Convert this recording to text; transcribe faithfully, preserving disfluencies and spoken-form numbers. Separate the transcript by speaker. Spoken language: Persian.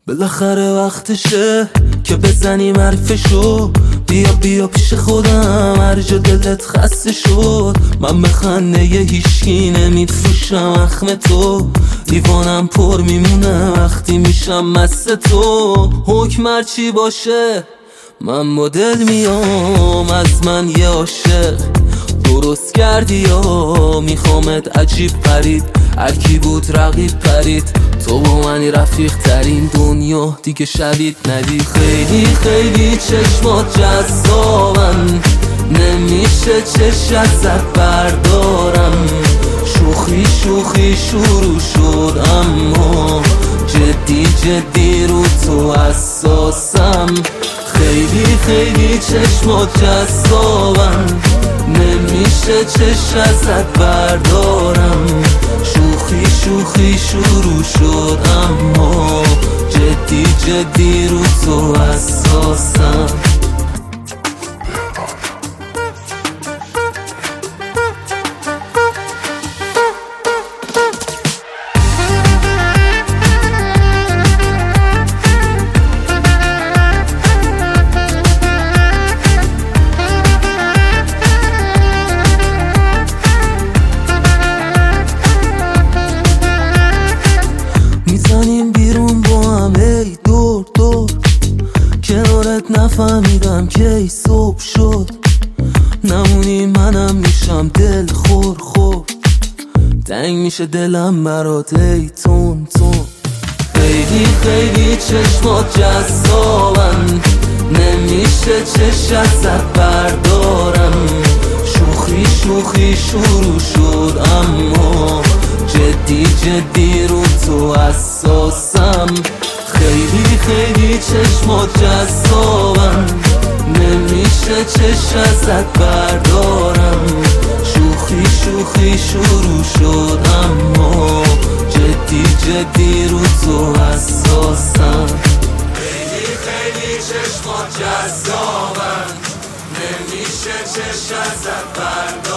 Speaker 1: بالاخره وقتشه که بزنیم حرفشو. بیا بیا پیش خودم هر جا دلت خسته شد. من به خنده یه هیشکی نمیفروشم اخم تو. دیوانم پر میمونه وقتی میشم مست تو. حکم هرچی باشه من با دل میام از من یه عاشق. درست کردی یا میخوامت عجیب پرید. هرکی بود رقیب پرید. تو با منی رفیق ترین دنیا دیگه شدید ندید. خیلی خیلی چشمات جذابن نمیشه چش ازت بردارم. شوخی شوخی شروع شد اما جدی جدی رو تو حساسم. خیلی خیلی چشمات جذابن نمیشه چش ازت بردارم. شوخی شوخی شروع شد اما جدی جدی رو تو حساسم. میزنیم بیرون با هم ای دور دور. کنارت نفهمیدم که ای صبح شد. نمونی منم میشم دل خور خور. تنگ میشه دلم برات ای تون تون. خیلی خیلی چشمات جذابن نمیشه چش ازت بردارم. شوخی شوخی شروع شد اما جدی جدی رو تو حساسم. خیلی خیلی چشمات جذابن نمیشه چش ازت بردارم. شوخی شوخی شروع شد اما جدی جدی رو تو حساسم.
Speaker 2: خیلی خیلی چشمات جذابن نمیشه چش ازت بردارم.